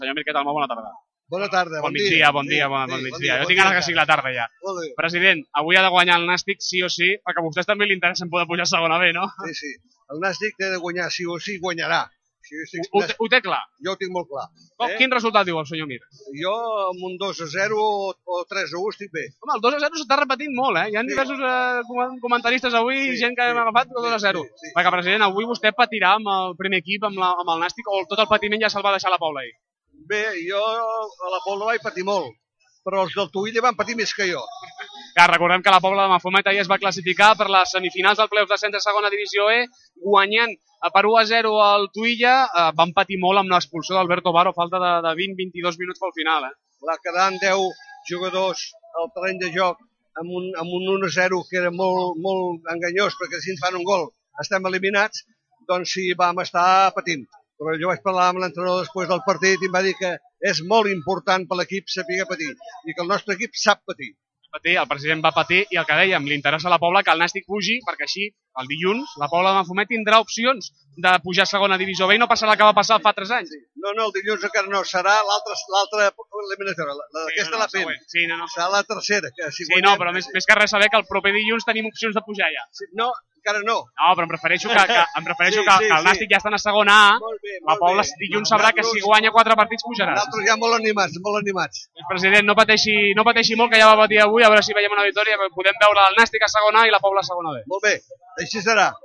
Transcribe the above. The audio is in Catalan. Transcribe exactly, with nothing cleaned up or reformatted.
Senyor Mir, què tal? Molt bona tarda. Bona tarda, bon, bon dia. migdia, bon dia, bon, bon migdia. Jo tinc ganes que sigui la tarda ja. President, avui ha de guanyar el Nàstic sí o sí, perquè a vostès també li interessa poder pujar a segona B, no? Sí, sí. El Nàstic té de guanyar sí o sí, guanyarà. Ho, ho té clar? Jo ho tinc molt clar. Eh? Quin resultat diu el senyor Mir? Jo amb un dos a zero o tres a u estic bé. Home, el dos a zero s'està repetint molt, eh? Hi ha sí. diversos eh, comentaristes avui, sí, gent que sí, hem agafat el dos a zero. Sí, sí. Perquè, president, avui vostè patirà amb el primer equip, amb, la, amb el Nàstic, o tot el patiment ja se'l va deixar a la Pobla ahir? Bé, jo a la Pobla vaig patir molt, però els del Tuïlla van patir més que jo. Clar, recordem que la Pobla de Mafumet ahir es va classificar per les semifinals del play-off d'ascens de segona divisió E, guanyant per u a zero al Tuïlla, eh, van patir molt amb l'expulsió d'Alberto Baro, falta de, de vint a vint-i-dos minuts pel final. Eh? La quedant deu jugadors al terreny de joc amb un, amb un un a zero que era molt, molt enganyós, perquè si ens fan un gol estem eliminats, doncs sí, vam estar patint. Però jo vaig parlar amb l'entrenador després del partit i em va dir que és molt important per l'equip saber patir i que el nostre equip sap patir. Patir, el president va patir i el que dèiem, li interessa a la Pobla que el Nàstic pugi, perquè així, el dilluns, la Pobla de Mafumet tindrà opcions de pujar a segona divisió B i no passarà el que va passar fa tres anys. No, no, el dilluns encara no, serà l'altra eliminatòria, aquesta sí, no, no, la fem. Sí, no, no. Serà la tercera. Que si sí, guanyem... no, però més, més que res saber que el proper dilluns tenim opcions de pujar ja. Sí, no, encara no. No, però em prefereixo que, que, em prefereixo sí, que, sí, que el Nàstic sí. ja està a segona A, molt bé, molt la Pobla bé. dilluns sabrà que si guanya quatre partits pujarà. Nosaltres ja molt animats, molt animats. El president, no pateixi, no pateixi molt, que ja va patir avui, a veure si veiem una victòria, podem veure el Nàstic a segona A i la Pobla a segona B. Molt bé, així serà.